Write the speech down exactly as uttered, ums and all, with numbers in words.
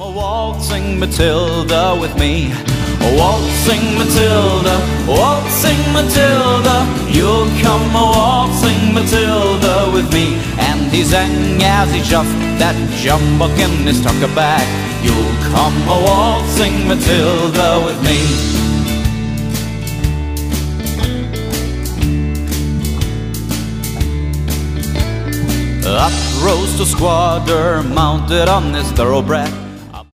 Come a waltzing Matilda with me, waltzing Matilda, waltzing Matilda. You'll come a waltzing Matilda with me. And he sang as he shoved that jumbuck in his tucker bag. You'll come a waltzing Matilda with me. Up rose the squatter, mounted on his thoroughbred.